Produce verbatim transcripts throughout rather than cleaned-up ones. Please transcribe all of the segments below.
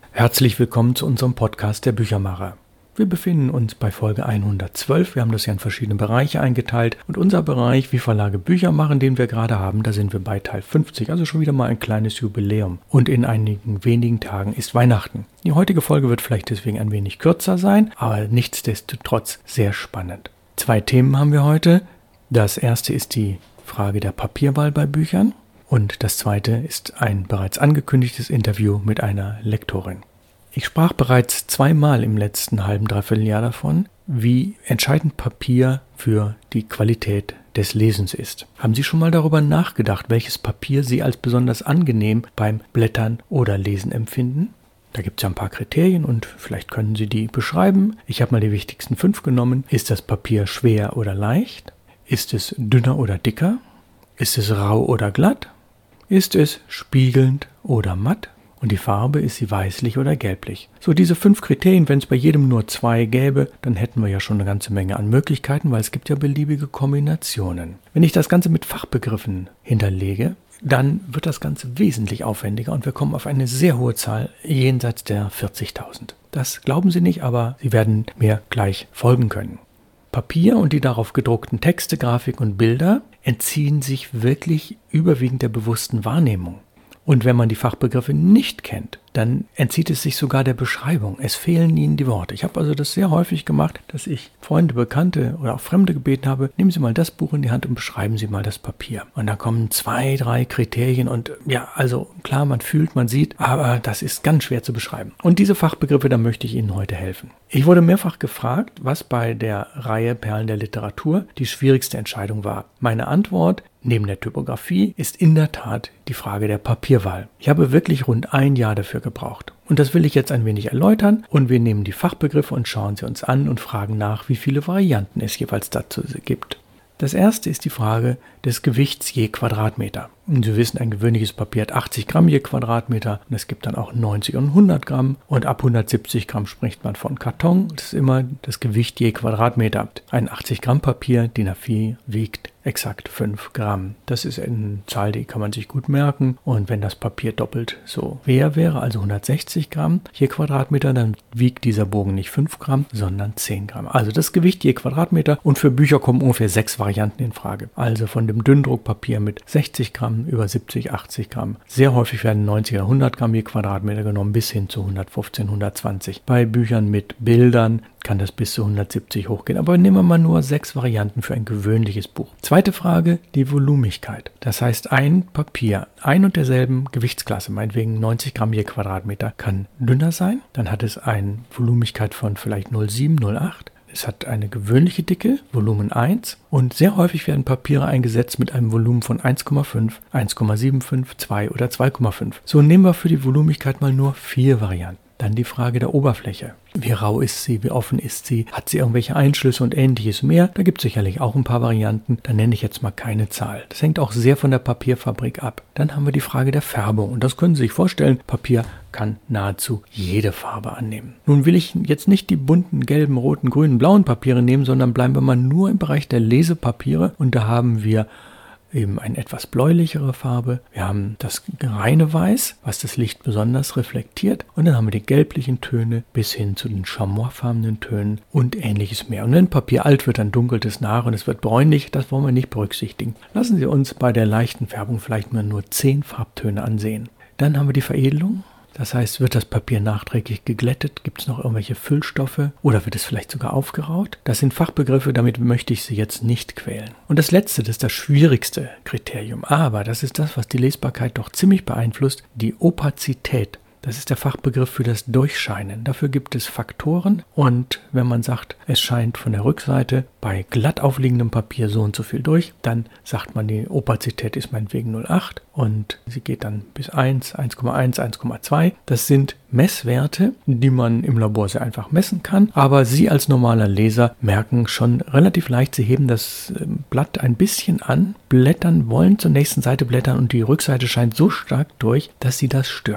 Herzlich willkommen zu unserem Podcast der Büchermacher. Wir befinden uns bei Folge hundertzwölf. Wir haben das ja in verschiedene Bereiche eingeteilt. Und unser Bereich, wie Verlage Bücher machen, den wir gerade haben, da sind wir bei Teil fünfzig. Also schon wieder mal ein kleines Jubiläum. Und in einigen wenigen Tagen ist Weihnachten. Die heutige Folge wird vielleicht deswegen ein wenig kürzer sein, aber nichtsdestotrotz sehr spannend. Zwei Themen haben wir heute. Das erste ist die Frage der Papierwahl bei Büchern. Und das zweite ist ein bereits angekündigtes Interview mit einer Lektorin. Ich sprach bereits zweimal im letzten halben, dreiviertel Jahr davon, wie entscheidend Papier für die Qualität des Lesens ist. Haben Sie schon mal darüber nachgedacht, welches Papier Sie als besonders angenehm beim Blättern oder Lesen empfinden? Da gibt es ja ein paar Kriterien und vielleicht können Sie die beschreiben. Ich habe mal die wichtigsten fünf genommen. Ist das Papier schwer oder leicht? Ist es dünner oder dicker? Ist es rau oder glatt? Ist es spiegelnd oder matt? Und die Farbe, ist sie weißlich oder gelblich? So, diese fünf Kriterien, wenn es bei jedem nur zwei gäbe, dann hätten wir ja schon eine ganze Menge an Möglichkeiten, weil es gibt ja beliebige Kombinationen. Wenn ich das Ganze mit Fachbegriffen hinterlege, dann wird das Ganze wesentlich aufwendiger und wir kommen auf eine sehr hohe Zahl jenseits der vierzigtausend. Das glauben Sie nicht, aber Sie werden mir gleich folgen können. Papier und die darauf gedruckten Texte, Grafik und Bilder entziehen sich wirklich überwiegend der bewussten Wahrnehmung. Und wenn man die Fachbegriffe nicht kennt, dann entzieht es sich sogar der Beschreibung. Es fehlen ihnen die Worte. Ich habe also das sehr häufig gemacht, dass ich Freunde, Bekannte oder auch Fremde gebeten habe, nehmen Sie mal das Buch in die Hand und beschreiben Sie mal das Papier. Und da kommen zwei, drei Kriterien und ja, also klar, man fühlt, man sieht, aber das ist ganz schwer zu beschreiben. Und diese Fachbegriffe, da möchte ich Ihnen heute helfen. Ich wurde mehrfach gefragt, was bei der Reihe Perlen der Literatur die schwierigste Entscheidung war. Meine Antwort neben der Typografie ist in der Tat die Frage der Papierwahl. Ich habe wirklich rund ein Jahr dafür gebraucht. Und das will ich jetzt ein wenig erläutern und wir nehmen die Fachbegriffe und schauen sie uns an und fragen nach, wie viele Varianten es jeweils dazu gibt. Das erste ist die Frage des Gewichts je Quadratmeter. Und Sie wissen, ein gewöhnliches Papier hat achtzig Gramm je Quadratmeter und es gibt dann auch neunzig und hundert Gramm und ab hundertsiebzig Gramm spricht man von Karton. Das ist immer das Gewicht je Quadratmeter. Ein achtzig Gramm Papier, D I N A vier, wiegt exakt fünf Gramm. Das ist eine Zahl, die kann man sich gut merken. Und wenn das Papier doppelt so schwer wäre, also hundertsechzig Gramm je Quadratmeter, dann wiegt dieser Bogen nicht fünf Gramm, sondern zehn Gramm. Also das Gewicht je Quadratmeter und für Bücher kommen ungefähr sechs Varianten in Frage. Also von dem Dünndruckpapier mit sechzig Gramm über siebzig, achtzig Gramm. Sehr häufig werden neunzig oder hundert Gramm je Quadratmeter genommen, bis hin zu hundertfünfzehn, hundertzwanzig. Bei Büchern mit Bildern kann das bis zu hundertsiebzig hochgehen. Aber nehmen wir mal nur sechs Varianten für ein gewöhnliches Buch. Zweite Frage, die Volumigkeit. Das heißt, ein Papier, ein und derselben Gewichtsklasse, meinetwegen neunzig Gramm je Quadratmeter, kann dünner sein. Dann hat es eine Volumigkeit von vielleicht null Komma sieben, null Komma acht. Es hat eine gewöhnliche Dicke, Volumen eins, und sehr häufig werden Papiere eingesetzt mit einem Volumen von eins Komma fünf, eins Komma fünfundsiebzig, zwei oder zwei Komma fünf. So nehmen wir für die Volumigkeit mal nur vier Varianten. Dann die Frage der Oberfläche. Wie rau ist sie? Wie offen ist sie? Hat sie irgendwelche Einschlüsse und ähnliches mehr? Da gibt es sicherlich auch ein paar Varianten. Da nenne ich jetzt mal keine Zahl. Das hängt auch sehr von der Papierfabrik ab. Dann haben wir die Frage der Färbung. Und das können Sie sich vorstellen. Papier kann nahezu jede Farbe annehmen. Nun will ich jetzt nicht die bunten, gelben, roten, grünen, blauen Papiere nehmen, sondern bleiben wir mal nur im Bereich der Lesepapiere. Und da haben wir eben eine etwas bläulichere Farbe. Wir haben das reine Weiß, was das Licht besonders reflektiert. Und dann haben wir die gelblichen Töne bis hin zu den chamoisfarbenen Tönen und ähnliches mehr. Und wenn Papier alt wird, dann dunkelt es nach und es wird bräunlich. Das wollen wir nicht berücksichtigen. Lassen Sie uns bei der leichten Färbung vielleicht mal nur zehn Farbtöne ansehen. Dann haben wir die Veredelung. Das heißt, wird das Papier nachträglich geglättet? Gibt es noch irgendwelche Füllstoffe? Oder wird es vielleicht sogar aufgeraut? Das sind Fachbegriffe, damit möchte ich Sie jetzt nicht quälen. Und das letzte, das ist das schwierigste Kriterium. Aber das ist das, was die Lesbarkeit doch ziemlich beeinflusst, die Opazität. Das ist der Fachbegriff für das Durchscheinen. Dafür gibt es Faktoren und wenn man sagt, es scheint von der Rückseite bei glatt aufliegendem Papier so und so viel durch, dann sagt man, die Opazität ist meinetwegen null Komma acht und sie geht dann bis eins, eins Komma eins, eins Komma zwei. Das sind Messwerte, die man im Labor sehr einfach messen kann, aber Sie als normaler Leser merken schon relativ leicht, Sie heben das Blatt ein bisschen an, blättern wollen, zur nächsten Seite blättern und die Rückseite scheint so stark durch, dass Sie das stört.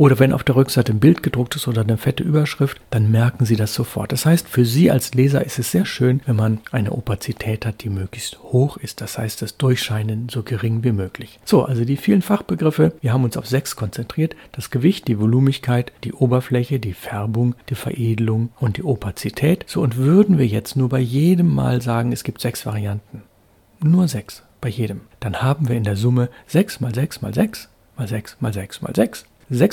oder wenn auf der Rückseite ein Bild gedruckt ist oder eine fette Überschrift, dann merken Sie das sofort. Das heißt, für Sie als Leser ist es sehr schön, wenn man eine Opazität hat, die möglichst hoch ist. Das heißt, das Durchscheinen so gering wie möglich. So, also die vielen Fachbegriffe, wir haben uns auf sechs konzentriert. Das Gewicht, die Volumigkeit, die Oberfläche, die Färbung, die Veredelung und die Opazität. So, und würden wir jetzt nur bei jedem Mal sagen, es gibt sechs Varianten. Nur sechs bei jedem. Dann haben wir in der Summe sechs mal sechs mal sechs mal sechs mal sechs mal sechs.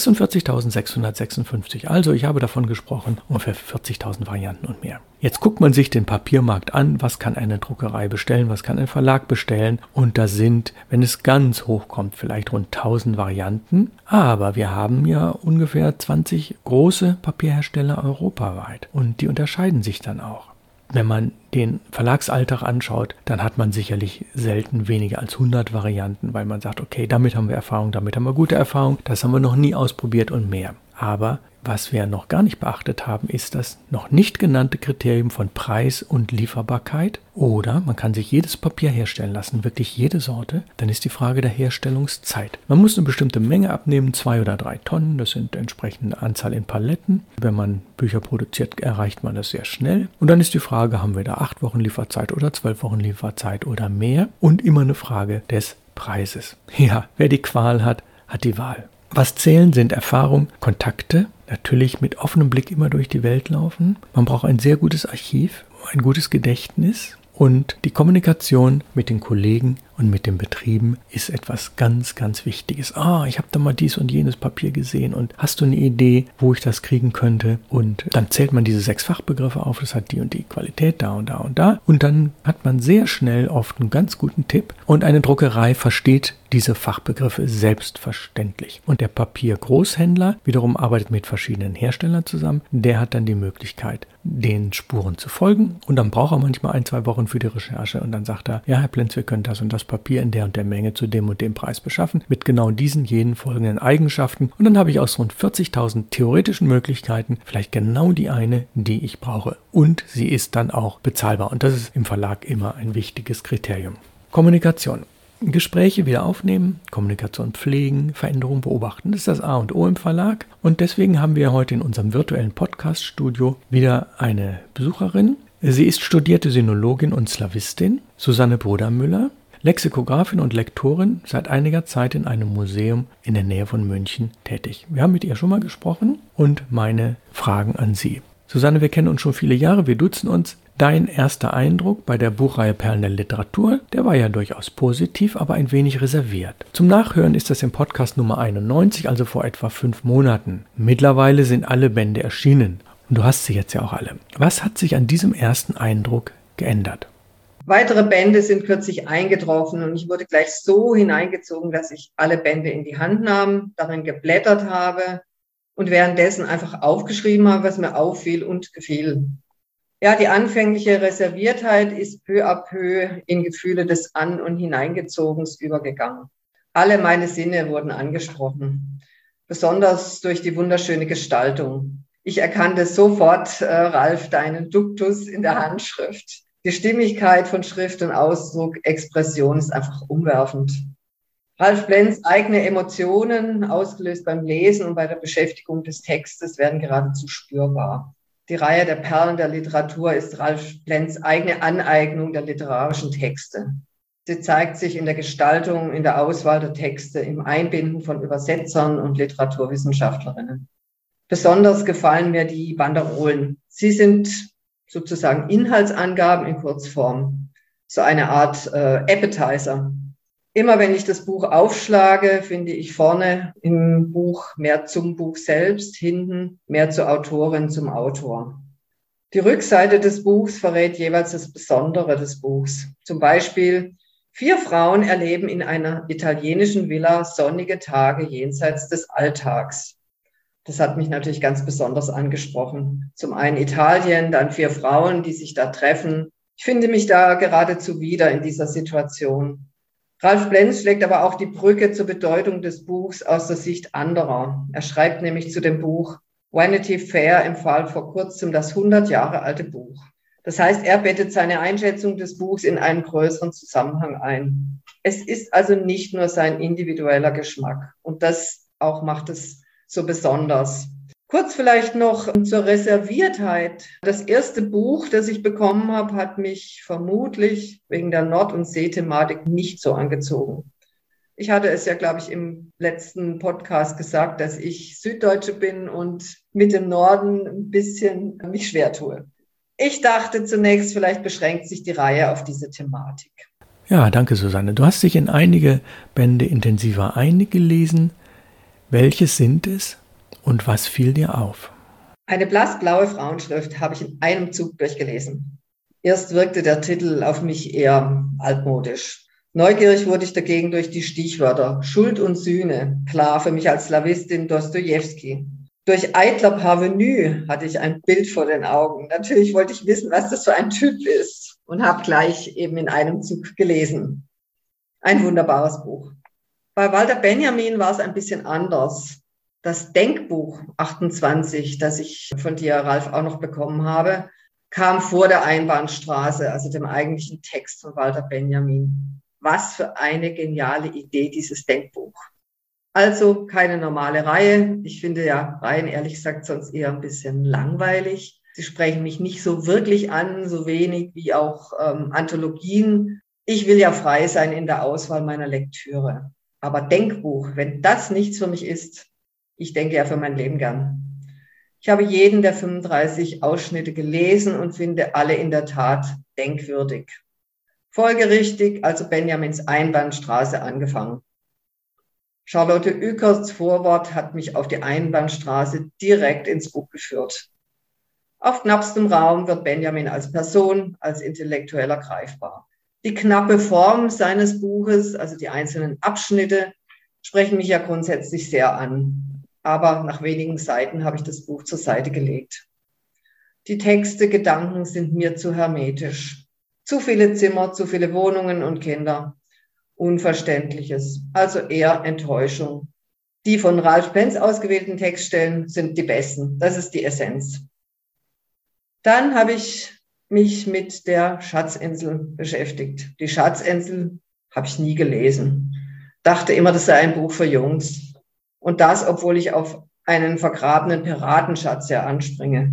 sechsundvierzigtausendsechshundertsechsundfünfzig. Also ich habe davon gesprochen, ungefähr vierzigtausend Varianten und mehr. Jetzt guckt man sich den Papiermarkt an, was kann eine Druckerei bestellen, was kann ein Verlag bestellen. Und da sind, wenn es ganz hoch kommt, vielleicht rund tausend Varianten. Aber wir haben ja ungefähr zwanzig große Papierhersteller europaweit. Und die unterscheiden sich dann auch. Wenn man den Verlagsalltag anschaut, dann hat man sicherlich selten weniger als hundert Varianten, weil man sagt, okay, damit haben wir Erfahrung, damit haben wir gute Erfahrung, das haben wir noch nie ausprobiert und mehr. Aber was wir noch gar nicht beachtet haben, ist das noch nicht genannte Kriterium von Preis und Lieferbarkeit. Oder man kann sich jedes Papier herstellen lassen, wirklich jede Sorte. Dann ist die Frage der Herstellungszeit. Man muss eine bestimmte Menge abnehmen, zwei oder drei Tonnen. Das sind entsprechende Anzahl in Paletten. Wenn man Bücher produziert, erreicht man das sehr schnell. Und dann ist die Frage, haben wir da acht Wochen Lieferzeit oder zwölf Wochen Lieferzeit oder mehr? Und immer eine Frage des Preises. Ja, wer die Qual hat, hat die Wahl. Was zählen, sind Erfahrung, Kontakte, natürlich mit offenem Blick immer durch die Welt laufen. Man braucht ein sehr gutes Archiv, ein gutes Gedächtnis und die Kommunikation mit den Kollegen und mit den Betrieben ist etwas ganz, ganz Wichtiges. Ah, ich habe da mal dies und jenes Papier gesehen und hast du eine Idee, wo ich das kriegen könnte? Und dann zählt man diese sechs Fachbegriffe auf, das hat die und die Qualität da und da und da. Und dann hat man sehr schnell oft einen ganz guten Tipp und eine Druckerei versteht diese Fachbegriffe selbstverständlich. Und der Papiergroßhändler wiederum arbeitet mit verschiedenen Herstellern zusammen. Der hat dann die Möglichkeit, den Spuren zu folgen. Und dann braucht er manchmal ein, zwei Wochen für die Recherche. Und dann sagt er, ja, Herr Plenz, wir können das und das Papier in der und der Menge zu dem und dem Preis beschaffen, mit genau diesen, jenen folgenden Eigenschaften. Und dann habe ich aus rund vierzigtausend theoretischen Möglichkeiten vielleicht genau die eine, die ich brauche. Und sie ist dann auch bezahlbar. Und das ist im Verlag immer ein wichtiges Kriterium. Kommunikation. Gespräche wieder aufnehmen, Kommunikation pflegen, Veränderungen beobachten. Das ist das A und O im Verlag. Und deswegen haben wir heute in unserem virtuellen Podcast-Studio wieder eine Besucherin. Sie ist studierte Sinologin und Slawistin, Susanne Brudermüller, Lexikografin und Lektorin, seit einiger Zeit in einem Museum in der Nähe von München tätig. Wir haben mit ihr schon mal gesprochen und meine Fragen an Sie. Susanne, wir kennen uns schon viele Jahre, wir duzen uns. Dein erster Eindruck bei der Buchreihe Perlen der Literatur, der war ja durchaus positiv, aber ein wenig reserviert. Zum Nachhören ist das im Podcast Nummer einundneunzig, also vor etwa fünf Monaten. Mittlerweile sind alle Bände erschienen und du hast sie jetzt ja auch alle. Was hat sich an diesem ersten Eindruck geändert? Weitere Bände sind kürzlich eingetroffen und ich wurde gleich so hineingezogen, dass ich alle Bände in die Hand nahm, darin geblättert habe und währenddessen einfach aufgeschrieben habe, was mir auffiel und gefiel. Ja, die anfängliche Reserviertheit ist peu à peu in Gefühle des An- und Hineingezogens übergegangen. Alle meine Sinne wurden angesprochen, besonders durch die wunderschöne Gestaltung. Ich erkannte sofort, äh, Ralf, deinen Duktus in der Handschrift. Die Stimmigkeit von Schrift und Ausdruck, Expression ist einfach umwerfend. Ralf Plenz eigene Emotionen, ausgelöst beim Lesen und bei der Beschäftigung des Textes, werden geradezu spürbar. Die Reihe der Perlen der Literatur ist Ralf Plenz eigene Aneignung der literarischen Texte. Sie zeigt sich in der Gestaltung, in der Auswahl der Texte, im Einbinden von Übersetzern und Literaturwissenschaftlerinnen. Besonders gefallen mir die Banderolen. Sie sind sozusagen Inhaltsangaben in Kurzform, so eine Art äh, Appetizer. Immer wenn ich das Buch aufschlage, finde ich vorne im Buch mehr zum Buch selbst, hinten mehr zur Autorin, zum Autor. Die Rückseite des Buchs verrät jeweils das Besondere des Buchs. Zum Beispiel, vier Frauen erleben in einer italienischen Villa sonnige Tage jenseits des Alltags. Das hat mich natürlich ganz besonders angesprochen. Zum einen Italien, dann vier Frauen, die sich da treffen. Ich finde mich da geradezu wieder in dieser Situation. Ralf Plenz schlägt aber auch die Brücke zur Bedeutung des Buchs aus der Sicht anderer. Er schreibt nämlich zu dem Buch, Vanity Fair empfahl vor kurzem das hundert Jahre alte Buch. Das heißt, er bettet seine Einschätzung des Buchs in einen größeren Zusammenhang ein. Es ist also nicht nur sein individueller Geschmack. Und das auch macht es so besonders. Kurz vielleicht noch zur Reserviertheit. Das erste Buch, das ich bekommen habe, hat mich vermutlich wegen der Nord- und See-Thematik nicht so angezogen. Ich hatte es ja, glaube ich, im letzten Podcast gesagt, dass ich Süddeutsche bin und mit dem Norden ein bisschen mich schwer tue. Ich dachte zunächst, vielleicht beschränkt sich die Reihe auf diese Thematik. Ja, danke Susanne. Du hast dich in einige Bände intensiver eingelesen. Welches sind es? Und was fiel dir auf? Eine blassblaue Frauenschrift habe ich in einem Zug durchgelesen. Erst wirkte der Titel auf mich eher altmodisch. Neugierig wurde ich dagegen durch die Stichwörter Schuld und Sühne, klar für mich als Slawistin Dostojewski. Durch Eitler Parvenu hatte ich ein Bild vor den Augen. Natürlich wollte ich wissen, was das für ein Typ ist und habe gleich eben in einem Zug gelesen. Ein wunderbares Buch. Bei Walter Benjamin war es ein bisschen anders. Das Denkbuch achtundzwanzig, das ich von dir, Ralf, auch noch bekommen habe, kam vor der Einbahnstraße, also dem eigentlichen Text von Walter Benjamin. Was für eine geniale Idee, dieses Denkbuch. Also keine normale Reihe. Ich finde ja Reihen, ehrlich gesagt, sonst eher ein bisschen langweilig. Sie sprechen mich nicht so wirklich an, so wenig wie auch ähm, Anthologien. Ich will ja frei sein in der Auswahl meiner Lektüre. Aber Denkbuch, wenn das nichts für mich ist, ich denke ja für mein Leben gern. Ich habe jeden der fünfunddreißig Ausschnitte gelesen und finde alle in der Tat denkwürdig. Folgerichtig also Benjamins Einbahnstraße angefangen. Charlotte Uekerts Vorwort hat mich auf die Einbahnstraße direkt ins Buch geführt. Auf knappstem Raum wird Benjamin als Person, als Intellektueller greifbar. Die knappe Form seines Buches, also die einzelnen Abschnitte, sprechen mich ja grundsätzlich sehr an. Aber nach wenigen Seiten habe ich das Buch zur Seite gelegt. Die Texte, Gedanken sind mir zu hermetisch. Zu viele Zimmer, zu viele Wohnungen und Kinder. Unverständliches, also eher Enttäuschung. Die von Ralf Penz ausgewählten Textstellen sind die besten. Das ist die Essenz. Dann habe ich mich mit der Schatzinsel beschäftigt. Die Schatzinsel habe ich nie gelesen. Dachte immer, das sei ein Buch für Jungs. Und das, obwohl ich auf einen vergrabenen Piratenschatz ja anspringe.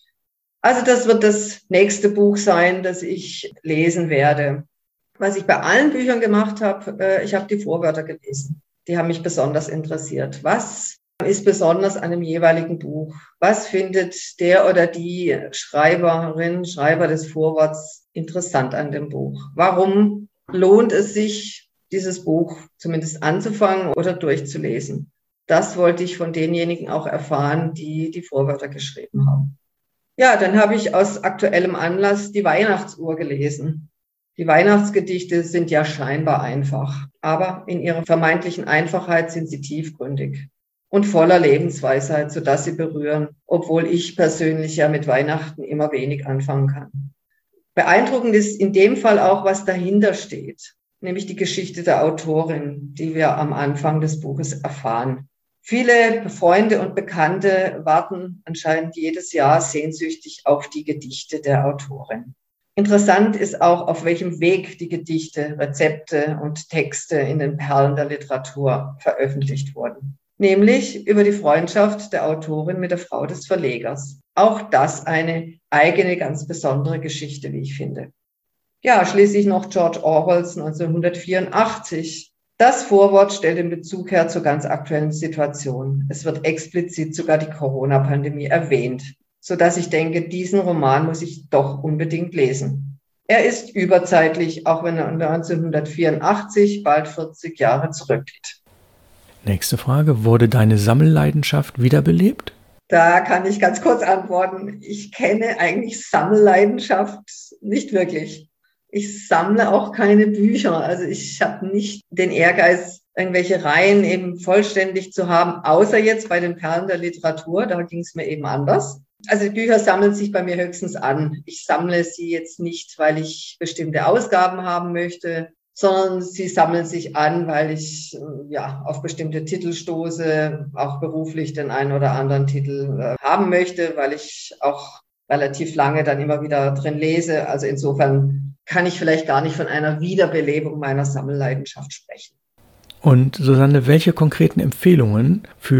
Also das wird das nächste Buch sein, das ich lesen werde. Was ich bei allen Büchern gemacht habe, ich habe die Vorwörter gelesen. Die haben mich besonders interessiert. Was ist besonders an dem jeweiligen Buch? Was findet der oder die Schreiberin, Schreiber des Vorworts interessant an dem Buch? Warum lohnt es sich, dieses Buch zumindest anzufangen oder durchzulesen? Das wollte ich von denjenigen auch erfahren, die die Vorwörter geschrieben haben. Ja, dann habe ich aus aktuellem Anlass die Weihnachtsuhr gelesen. Die Weihnachtsgedichte sind ja scheinbar einfach, aber in ihrer vermeintlichen Einfachheit sind sie tiefgründig und voller Lebensweisheit, sodass sie berühren, obwohl ich persönlich ja mit Weihnachten immer wenig anfangen kann. Beeindruckend ist in dem Fall auch, was dahinter steht, nämlich die Geschichte der Autorin, die wir am Anfang des Buches erfahren. Viele Freunde und Bekannte warten anscheinend jedes Jahr sehnsüchtig auf die Gedichte der Autorin. Interessant ist auch, auf welchem Weg die Gedichte, Rezepte und Texte in den Perlen der Literatur veröffentlicht wurden. Nämlich über die Freundschaft der Autorin mit der Frau des Verlegers. Auch das eine eigene, ganz besondere Geschichte, wie ich finde. Ja, schließlich noch George Orwells neunzehnhundertvierundachtzig. Das Vorwort stellt den Bezug her zur ganz aktuellen Situation. Es wird explizit sogar die Corona-Pandemie erwähnt, sodass ich denke, diesen Roman muss ich doch unbedingt lesen. Er ist überzeitlich, auch wenn er neunzehnhundertvierundachtzig bald vierzig Jahre zurückliegt. Nächste Frage. Wurde deine Sammelleidenschaft wiederbelebt? Da kann ich ganz kurz antworten. Ich kenne eigentlich Sammelleidenschaft nicht wirklich. Ich sammle auch keine Bücher. Also ich habe nicht den Ehrgeiz, irgendwelche Reihen eben vollständig zu haben, außer jetzt bei den Perlen der Literatur. Da ging es mir eben anders. Also die Bücher sammeln sich bei mir höchstens an. Ich sammle sie jetzt nicht, weil ich bestimmte Ausgaben haben möchte, sondern sie sammeln sich an, weil ich ja auf bestimmte Titel stoße, auch beruflich den einen oder anderen Titel äh, haben möchte, weil ich auch relativ lange dann immer wieder drin lese. Also insofern kann ich vielleicht gar nicht von einer Wiederbelebung meiner Sammelleidenschaft sprechen. Und Susanne, welche konkreten Empfehlungen für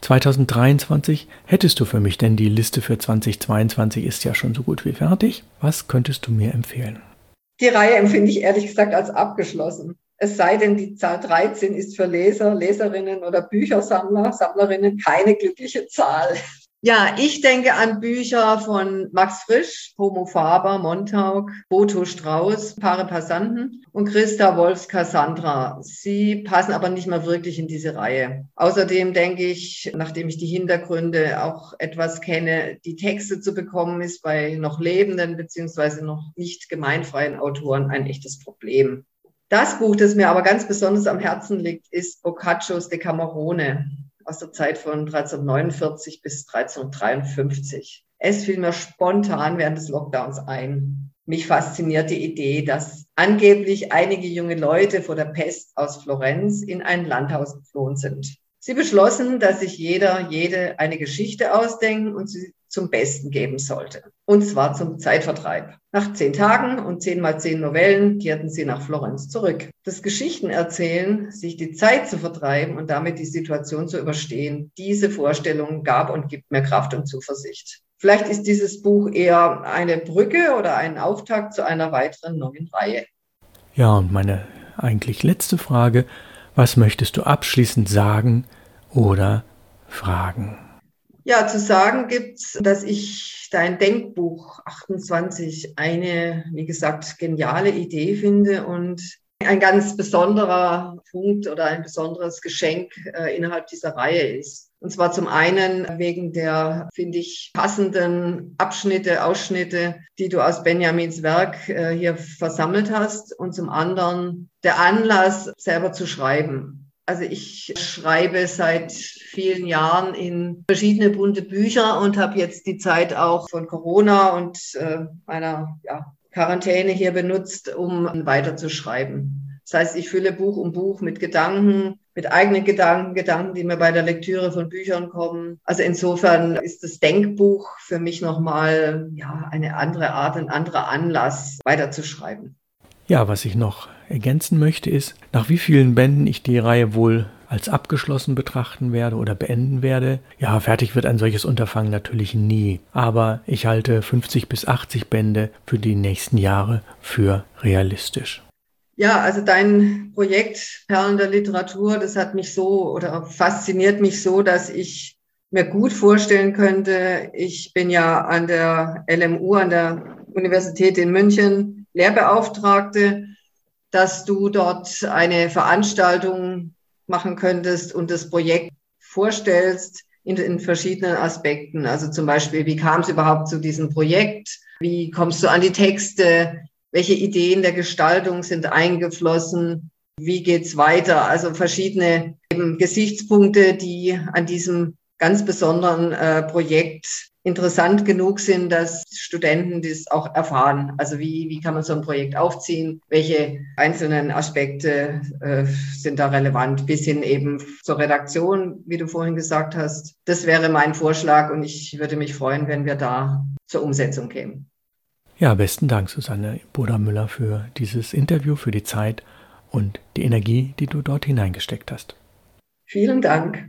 zweitausenddreiundzwanzig hättest du für mich, denn die Liste für zweitausendzweiundzwanzig ist ja schon so gut wie fertig. Was könntest du mir empfehlen? Die Reihe empfinde ich ehrlich gesagt als abgeschlossen. Es sei denn, die Zahl dreizehn ist für Leser, Leserinnen oder Büchersammler, Sammlerinnen keine glückliche Zahl. Ja, ich denke an Bücher von Max Frisch, Homo Faber, Montauk, Boto Strauß, Pare Passanten und Christa Wolfs Cassandra. Sie passen aber nicht mehr wirklich in diese Reihe. Außerdem denke ich, nachdem ich die Hintergründe auch etwas kenne, die Texte zu bekommen ist bei noch lebenden beziehungsweise noch nicht gemeinfreien Autoren ein echtes Problem. Das Buch, das mir aber ganz besonders am Herzen liegt, ist Boccaccios Decamerone aus der Zeit von dreizehnhundertneunundvierzig bis dreizehnhundertdreiundfünfzig. Es fiel mir spontan während des Lockdowns ein. Mich fasziniert die Idee, dass angeblich einige junge Leute vor der Pest aus Florenz in ein Landhaus geflohen sind. Sie beschlossen, dass sich jeder, jede eine Geschichte ausdenken und sie zum Besten geben sollte. Und zwar zum Zeitvertreib. Nach zehn Tagen und zehn mal zehn Novellen kehrten sie nach Florenz zurück. Das Geschichtenerzählen, sich die Zeit zu vertreiben und damit die Situation zu überstehen, diese Vorstellung gab und gibt mir Kraft und Zuversicht. Vielleicht ist dieses Buch eher eine Brücke oder ein Auftakt zu einer weiteren neuen Reihe. Ja, und meine eigentlich letzte Frage: Was möchtest du abschließend sagen oder fragen? Ja, zu sagen gibt's, dass ich dein Denkbuch achtundzwanzig eine, wie gesagt, geniale Idee finde und ein ganz besonderer Punkt oder ein besonderes Geschenk äh, innerhalb dieser Reihe ist. Und zwar zum einen wegen der, finde ich, passenden Abschnitte, Ausschnitte, die du aus Benjamins Werk äh, hier versammelt hast, und zum anderen der Anlass, selber zu schreiben. Also ich schreibe seit vielen Jahren in verschiedene bunte Bücher und habe jetzt die Zeit auch von Corona und äh, meiner ja, Quarantäne hier benutzt, um weiterzuschreiben. Das heißt, ich fülle Buch um Buch mit Gedanken, mit eigenen Gedanken, Gedanken, die mir bei der Lektüre von Büchern kommen. Also insofern ist das Denkbuch für mich nochmal ja, eine andere Art, ein anderer Anlass, weiterzuschreiben. Ja, was ich noch ergänzen möchte ist, nach wie vielen Bänden ich die Reihe wohl als abgeschlossen betrachten werde oder beenden werde. Ja, fertig wird ein solches Unterfangen natürlich nie, aber ich halte fünfzig bis achtzig Bände für die nächsten Jahre für realistisch. Ja, also dein Projekt Perlen der Literatur, das hat mich so oder fasziniert mich so, dass ich mir gut vorstellen könnte, ich bin ja an der L M U, an der Universität in München, Lehrbeauftragte, dass du dort eine Veranstaltung machen könntest und das Projekt vorstellst in, in verschiedenen Aspekten. Also zum Beispiel, wie kam es überhaupt zu diesem Projekt? Wie kommst du an die Texte? Welche Ideen der Gestaltung sind eingeflossen? Wie geht's weiter? Also verschiedene eben Gesichtspunkte, die an diesem ganz besonderen äh, Projekt interessant genug sind, dass Studenten das auch erfahren. Also wie, wie kann man so ein Projekt aufziehen? Welche einzelnen Aspekte äh, sind da relevant? Bis hin eben zur Redaktion, wie du vorhin gesagt hast. Das wäre mein Vorschlag und ich würde mich freuen, wenn wir da zur Umsetzung kämen. Ja, besten Dank, Susanne Boder-Müller, für dieses Interview, für die Zeit und die Energie, die du dort hineingesteckt hast. Vielen Dank.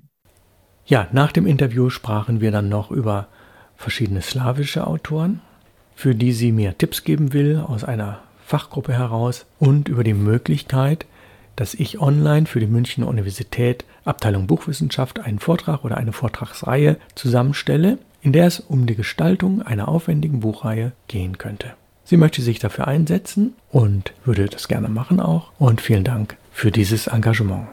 Ja, nach dem Interview sprachen wir dann noch über verschiedene slawische Autoren, für die sie mir Tipps geben will aus einer Fachgruppe heraus, und über die Möglichkeit, dass ich online für die Münchner Universität Abteilung Buchwissenschaft einen Vortrag oder eine Vortragsreihe zusammenstelle, in der es um die Gestaltung einer aufwendigen Buchreihe gehen könnte. Sie möchte sich dafür einsetzen und würde das gerne machen auch, und vielen Dank für dieses Engagement.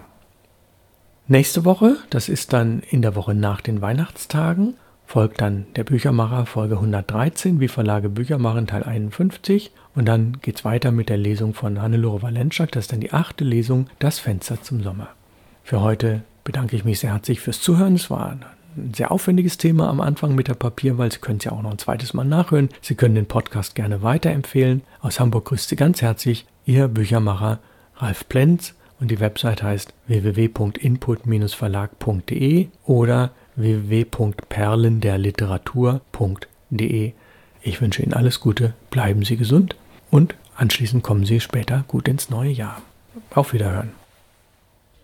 Nächste Woche, das ist dann in der Woche nach den Weihnachtstagen, folgt dann der Büchermacher Folge hundertdreizehn, wie Verlage Bücher machen, Teil einundfünfzig. Und dann geht's weiter mit der Lesung von Hannelore Walentschak. Das ist dann die achte Lesung, Das Fenster zum Sommer. Für heute bedanke ich mich sehr herzlich fürs Zuhören. Es war ein sehr aufwendiges Thema am Anfang mit der Papierwahl. Sie können es ja auch noch ein zweites Mal nachhören. Sie können den Podcast gerne weiterempfehlen. Aus Hamburg grüßt Sie ganz herzlich Ihr Büchermacher Ralf Plenz. Und die Website heißt w w w punkt input Bindestrich verlag punkt de oder w w w punkt perlen der literatur punkt de. Ich wünsche Ihnen alles Gute, bleiben Sie gesund und anschließend kommen Sie später gut ins neue Jahr. Auf Wiederhören.